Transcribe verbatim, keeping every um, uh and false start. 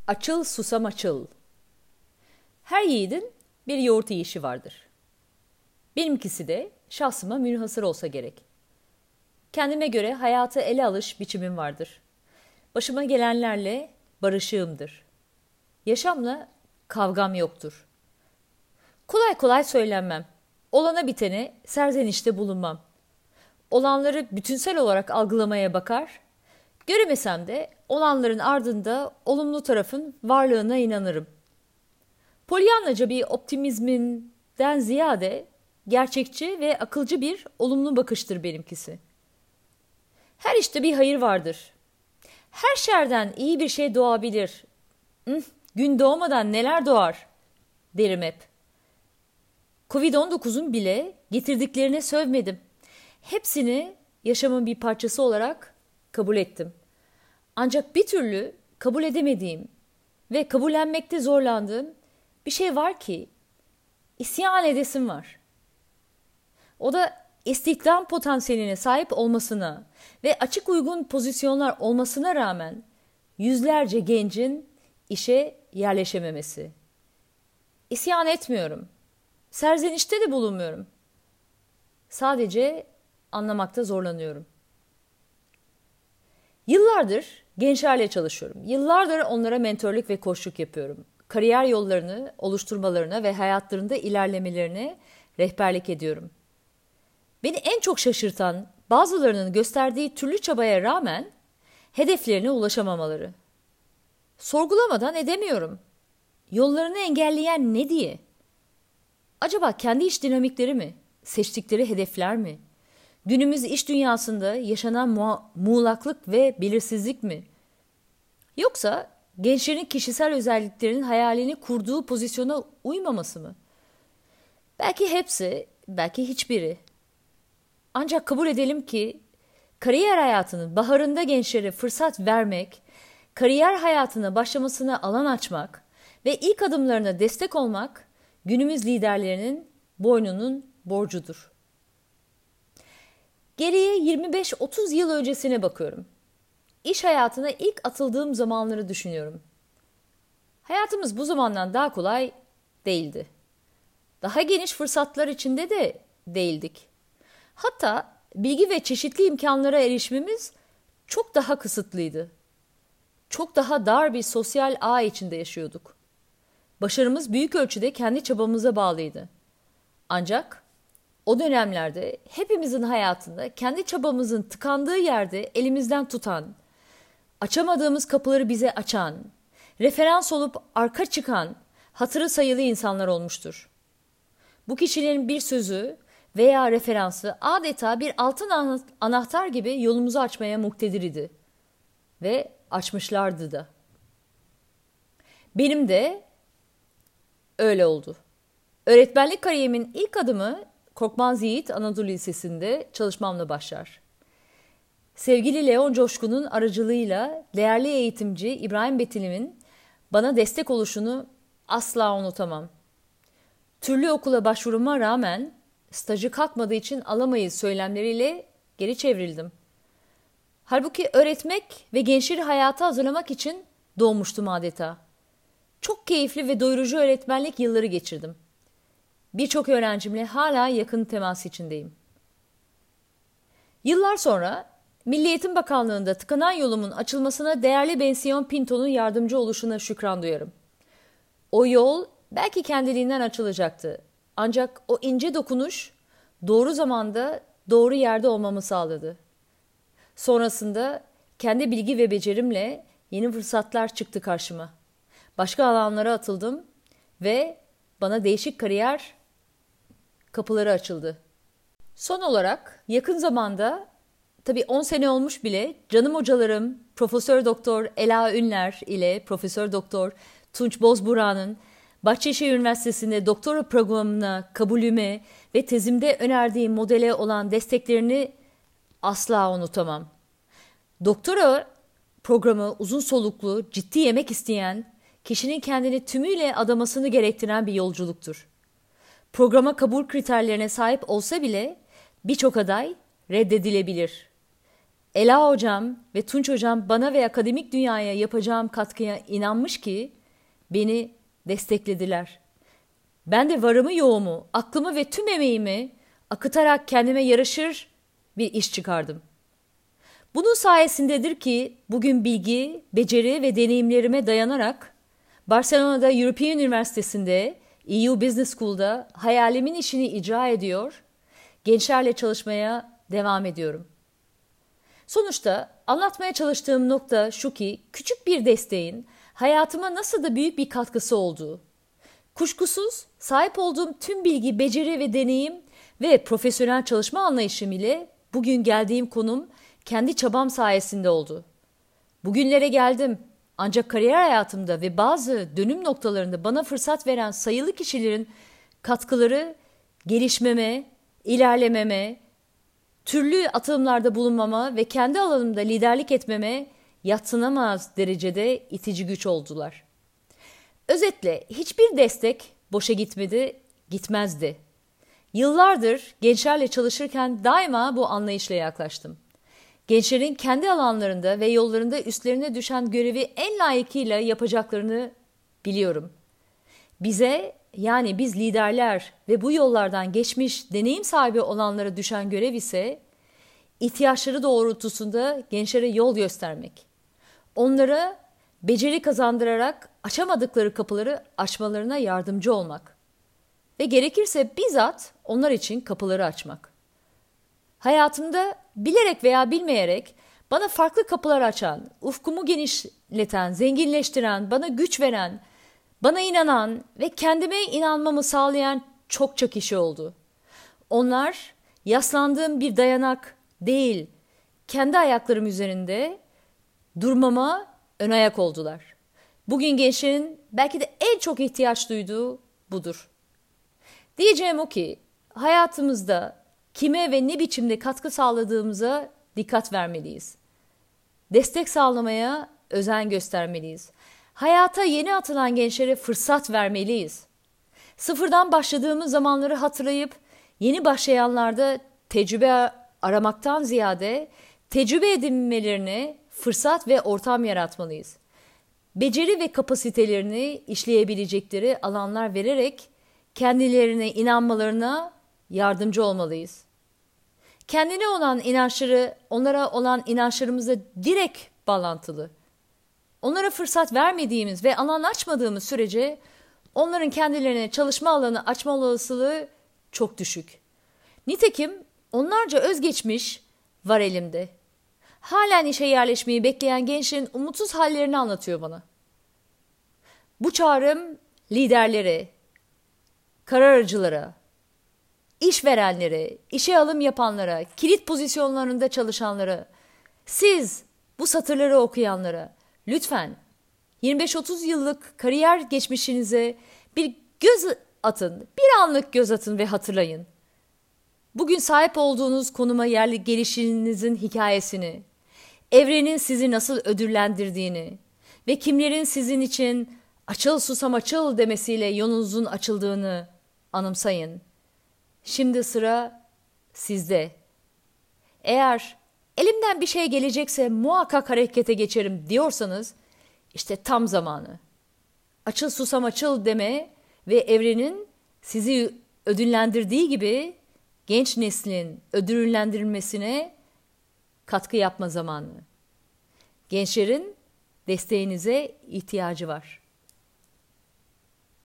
Açıl susam açıl. Her yiğidin bir yoğurt yiyişi vardır. Benimkisi de şahsıma münhasır olsa gerek. Kendime göre hayatı ele alış biçimim vardır. Başıma gelenlerle barışığımdır. Yaşamla kavgam yoktur. Kolay kolay söylenmem. Olana bitene serzenişte bulunmam. Olanları bütünsel olarak algılamaya bakar, göremesem de olanların ardında olumlu tarafın varlığına inanırım. Polyannaca bir optimizminden ziyade gerçekçi ve akılcı bir olumlu bakıştır benimkisi. Her işte bir hayır vardır. Her şerden iyi bir şey doğabilir. Hı, gün doğmadan neler doğar derim hep. kovid on dokuzun bile getirdiklerine sövmedim. Hepsini yaşamın bir parçası olarak kabul ettim. Ancak bir türlü kabul edemediğim ve kabullenmekte zorlandığım bir şey var ki isyan edesim var. O da istihdam potansiyeline sahip olmasına ve açık uygun pozisyonlar olmasına rağmen yüzlerce gencin işe yerleşememesi. İsyan etmiyorum. Serzenişte de bulunmuyorum. Sadece anlamakta zorlanıyorum. Yıllardır gençlerle çalışıyorum. Yıllardır onlara mentörlük ve koçluk yapıyorum. Kariyer yollarını oluşturmalarına ve hayatlarında ilerlemelerine rehberlik ediyorum. Beni en çok şaşırtan bazılarının gösterdiği türlü çabaya rağmen hedeflerine ulaşamamaları. Sorgulamadan edemiyorum. Yollarını engelleyen ne diye? Acaba kendi iş dinamikleri mi? Seçtikleri hedefler mi? Günümüz iş dünyasında yaşanan mu- muğlaklık ve belirsizlik mi? Yoksa gençlerin kişisel özelliklerinin hayalini kurduğu pozisyona uymaması mı? Belki hepsi, belki hiçbiri. Ancak kabul edelim ki kariyer hayatının baharında gençlere fırsat vermek, kariyer hayatına başlamasına alan açmak ve ilk adımlarına destek olmak günümüz liderlerinin boynunun borcudur. Geriye yirmi beş otuz yıl öncesine bakıyorum. İş hayatına ilk atıldığım zamanları düşünüyorum. Hayatımız bu zamandan daha kolay değildi. Daha geniş fırsatlar içinde de değildik. Hatta bilgi ve çeşitli imkanlara erişimimiz çok daha kısıtlıydı. Çok daha dar bir sosyal ağ içinde yaşıyorduk. Başarımız büyük ölçüde kendi çabamıza bağlıydı. Ancak o dönemlerde hepimizin hayatında kendi çabamızın tıkandığı yerde elimizden tutan, açamadığımız kapıları bize açan, referans olup arka çıkan, hatırı sayılı insanlar olmuştur. Bu kişilerin bir sözü veya referansı adeta bir altın anahtar gibi yolumuzu açmaya muktedir idi. Ve açmışlardı da. Benim de öyle oldu. Öğretmenlik kariyerimin ilk adımı Korkmaz Yiğit Anadolu Lisesi'nde çalışmamla başlar. Sevgili Leon Coşkun'un aracılığıyla değerli eğitimci İbrahim Betilim'in bana destek oluşunu asla unutamam. Türlü okula başvuruma rağmen stajı kalkmadığı için alamayız söylemleriyle geri çevrildim. Halbuki öğretmek ve gençleri hayata hazırlamak için doğmuştum adeta. Çok keyifli ve doyurucu öğretmenlik yılları geçirdim. Birçok öğrencimle hala yakın temas içindeyim. Yıllar sonra Milli Eğitim Bakanlığı'nda tıkanan yolumun açılmasına değerli Bensiyon Pinto'nun yardımcı oluşuna şükran duyarım. O yol belki kendiliğinden açılacaktı. Ancak o ince dokunuş doğru zamanda doğru yerde olmamı sağladı. Sonrasında kendi bilgi ve becerimle yeni fırsatlar çıktı karşıma. Başka alanlara atıldım ve bana değişik kariyer kapıları açıldı. Son olarak yakın zamanda, tabii on sene olmuş bile, canım hocalarım Profesör Doktor Ela Ünler ile Profesör Doktor Tunç Bozburan'ın Bahçeşehir Üniversitesi'nde doktora programına kabulüme ve tezimde önerdiğim modele olan desteklerini asla unutamam. Doktora programı uzun soluklu, ciddi yemek isteyen, kişinin kendini tümüyle adamasını gerektiren bir yolculuktur. Programa kabul kriterlerine sahip olsa bile birçok aday reddedilebilir. Ela hocam ve Tunç hocam bana ve akademik dünyaya yapacağım katkıya inanmış ki beni desteklediler. Ben de varımı yoğumu, aklımı ve tüm emeğimi akıtarak kendime yaraşır bir iş çıkardım. Bunun sayesindedir ki bugün bilgi, beceri ve deneyimlerime dayanarak Barcelona'da European Üniversitesi'nde E U Business School'da hayalimin işini icra ediyor, gençlerle çalışmaya devam ediyorum. Sonuçta anlatmaya çalıştığım nokta şu ki küçük bir desteğin hayatıma nasıl da büyük bir katkısı olduğu. Kuşkusuz sahip olduğum tüm bilgi, beceri ve deneyim ve profesyonel çalışma anlayışım ile bugün geldiğim konum kendi çabam sayesinde oldu. Bugünlere geldim ancak kariyer hayatımda ve bazı dönüm noktalarında bana fırsat veren sayılı kişilerin katkıları gelişmeme, ilerlememe, türlü atılımlarda bulunmama ve kendi alanımda liderlik etmeme yadsınamaz derecede itici güç oldular. Özetle hiçbir destek boşa gitmedi, gitmezdi. Yıllardır gençlerle çalışırken daima bu anlayışla yaklaştım. Gençlerin kendi alanlarında ve yollarında üstlerine düşen görevi en layıkıyla yapacaklarını biliyorum. Bize, yani biz liderler ve bu yollardan geçmiş deneyim sahibi olanlara düşen görev ise ihtiyaçları doğrultusunda gençlere yol göstermek. Onlara beceri kazandırarak açamadıkları kapıları açmalarına yardımcı olmak. Ve gerekirse bizzat onlar için kapıları açmak. Hayatımda bilerek veya bilmeyerek bana farklı kapılar açan, ufkumu genişleten, zenginleştiren, bana güç veren, bana inanan ve kendime inanmamı sağlayan çokça kişi oldu. Onlar yaslandığım bir dayanak değil, kendi ayaklarım üzerinde durmama ön ayak oldular. Bugün gençlerin belki de en çok ihtiyaç duyduğu budur. Diyeceğim o ki hayatımızda kime ve ne biçimde katkı sağladığımıza dikkat vermeliyiz. Destek sağlamaya özen göstermeliyiz. Hayata yeni atılan gençlere fırsat vermeliyiz. Sıfırdan başladığımız zamanları hatırlayıp yeni başlayanlarda tecrübe aramaktan ziyade tecrübe edinmelerini fırsat ve ortam yaratmalıyız. Beceri ve kapasitelerini işleyebilecekleri alanlar vererek kendilerine inanmalarına yardımcı olmalıyız. Kendine olan inançları onlara olan inançlarımızla direkt bağlantılı. Onlara fırsat vermediğimiz ve alan açmadığımız sürece onların kendilerine çalışma alanı açma olasılığı çok düşük. Nitekim onlarca özgeçmiş var elimde. Halen işe yerleşmeyi bekleyen gençlerin umutsuz hallerini anlatıyor bana. Bu çağrım liderlere, karar alıcılara, işverenlere, işe alım yapanlara, kilit pozisyonlarında çalışanlara, siz bu satırları okuyanlara lütfen yirmi beş otuz yıllık kariyer geçmişinize bir göz atın, bir anlık göz atın ve hatırlayın. Bugün sahip olduğunuz konuma yerli gelişinizin hikayesini, evrenin sizi nasıl ödüllendirdiğini ve kimlerin sizin için açıl susam açıl demesiyle yolunuzun açıldığını anımsayın. Şimdi sıra sizde. Eğer elimden bir şey gelecekse muhakkak harekete geçerim diyorsanız işte tam zamanı. Açıl susam açıl deme ve evrenin sizi ödüllendirdiği gibi genç neslin ödüllendirilmesine katkı yapma zamanı. Gençlerin desteğinize ihtiyacı var.